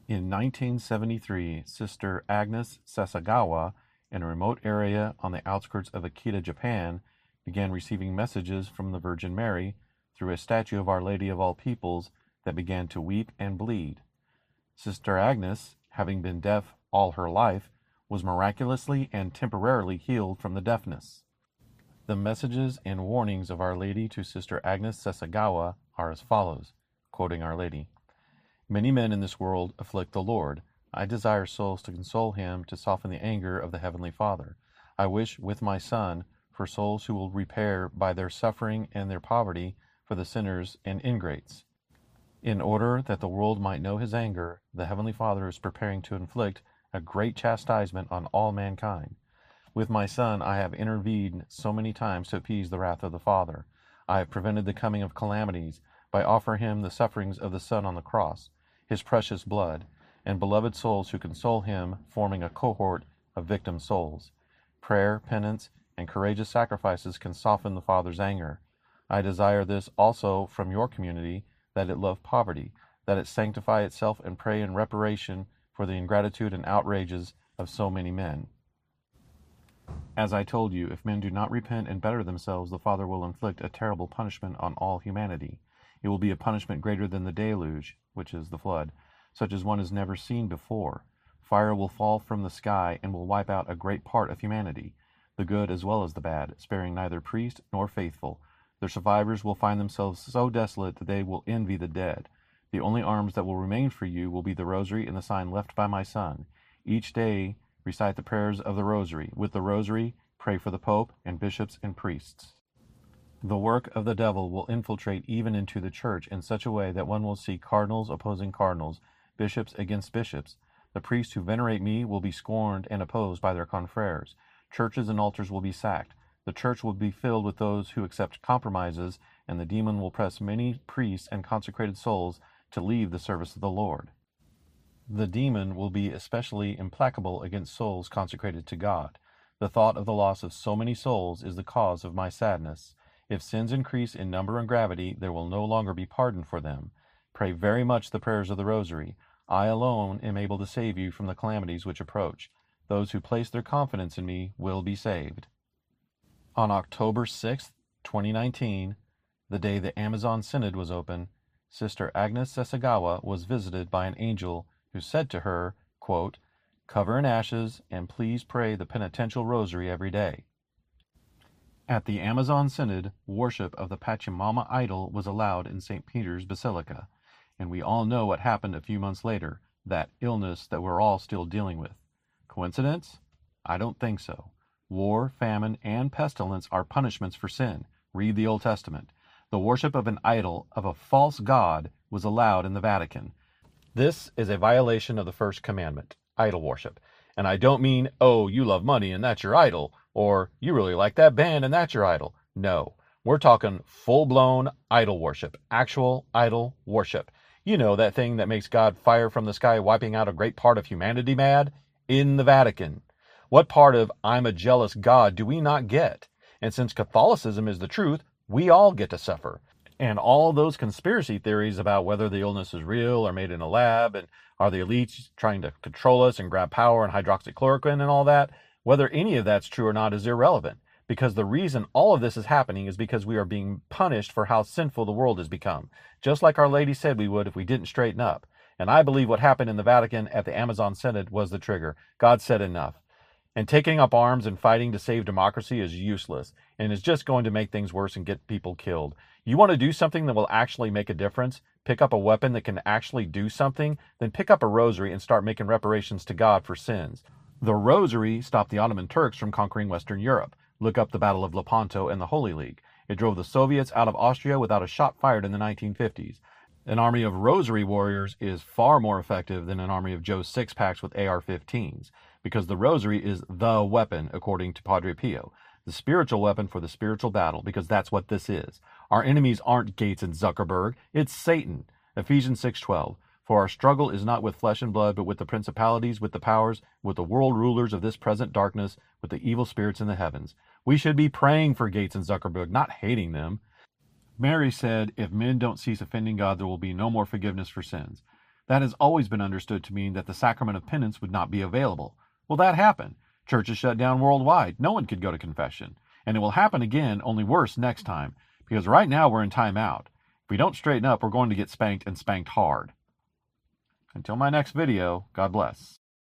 In 1973, Sister Agnes Sasagawa, in a remote area on the outskirts of Akita, Japan, began receiving messages from the Virgin Mary through a statue of Our Lady of All Peoples that began to weep and bleed. Sister Agnes, having been deaf all her life, was miraculously and temporarily healed from the deafness. The messages and warnings of Our Lady to Sister Agnes Sasagawa are as follows, quoting Our Lady. Many men in this world afflict the Lord. I desire souls to console him, to soften the anger of the Heavenly Father. I wish, with my Son, for souls who will repair by their suffering and their poverty for the sinners and ingrates. In order that the world might know his anger, the Heavenly Father is preparing to inflict a great chastisement on all mankind. With my Son I have intervened so many times to appease the wrath of the Father. I have prevented the coming of calamities by offering him the sufferings of the Son on the cross, his precious blood, and beloved souls who console him, forming a cohort of victim souls. Prayer, penance, and courageous sacrifices can soften the Father's anger. I desire this also from your community, that it love poverty, that it sanctify itself and pray in reparation for the ingratitude and outrages of so many men. As I told you, if men do not repent and better themselves, the Father will inflict a terrible punishment on all humanity. It will be a punishment greater than the deluge, which is the flood, such as one has never seen before. Fire will fall from the sky and will wipe out a great part of humanity, the good as well as the bad, sparing neither priest nor faithful. Their survivors will find themselves so desolate that they will envy the dead. The only arms that will remain for you will be the rosary and the sign left by my Son. Each day recite the prayers of the rosary. With the rosary, pray for the Pope and bishops and priests. The work of the devil will infiltrate even into the church in such a way that one will see cardinals opposing cardinals, bishops against bishops. The priests who venerate me will be scorned and opposed by their confreres. Churches and altars will be sacked. The church will be filled with those who accept compromises, and the demon will press many priests and consecrated souls to leave the service of the Lord. The demon will be especially implacable against souls consecrated to God. The thought of the loss of so many souls is the cause of my sadness. If sins increase in number and gravity, there will no longer be pardon for them. Pray very much the prayers of the Rosary. I alone am able to save you from the calamities which approach. Those who place their confidence in me will be saved. On October 6, 2019, the day the Amazon Synod was open, Sister Agnes Sasagawa was visited by an angel who said to her, quote, "Cover in ashes and please pray the penitential rosary every day." At the Amazon Synod, worship of the Pachamama idol was allowed in St. Peter's Basilica, and we all know what happened a few months later, that illness that we're all still dealing with. Coincidence? I don't think so. War, famine, and pestilence are punishments for sin. Read the Old Testament. The worship of an idol, of a false god, was allowed in the Vatican. This is a violation of the first commandment, idol worship. And I don't mean, oh, you love money and that's your idol, or you really like that band and that's your idol. No, we're talking full-blown idol worship, actual idol worship. You know, that thing that makes God fire from the sky wiping out a great part of humanity mad? In the Vatican. What part of I'm a jealous God do we not get? And since Catholicism is the truth, we all get to suffer. And all those conspiracy theories about whether the illness is real or made in a lab, and are the elites trying to control us and grab power and hydroxychloroquine and all that, whether any of that's true or not is irrelevant. Because the reason all of this is happening is because we are being punished for how sinful the world has become. Just like Our Lady said we would if we didn't straighten up. And I believe what happened in the Vatican at the Amazon Synod was the trigger. God said enough. And taking up arms and fighting to save democracy is useless, and is just going to make things worse and get people killed. You want to do something that will actually make a difference? Pick up a weapon that can actually do something? Then pick up a rosary and start making reparations to God for sins. The rosary stopped the Ottoman Turks from conquering Western Europe. Look up the Battle of Lepanto and the Holy League. It drove the Soviets out of Austria without a shot fired in the 1950s. An army of rosary warriors is far more effective than an army of Joe Sixpacks with AR-15s, because the rosary is the weapon, according to Padre Pio, the spiritual weapon for the spiritual battle, because that's what this is. Our enemies aren't Gates and Zuckerberg, it's Satan. Ephesians 6:12. For our struggle is not with flesh and blood, but with the principalities, with the powers, with the world rulers of this present darkness, with the evil spirits in the heavens. We should be praying for Gates and Zuckerberg, not hating them. Mary said, if men don't cease offending God, there will be no more forgiveness for sins. That has always been understood to mean that the sacrament of penance would not be available. Well, that happened. Churches shut down worldwide. No one could go to confession. And it will happen again, only worse next time, because right now we're in timeout. If we don't straighten up, we're going to get spanked and spanked hard. Until my next video, God bless.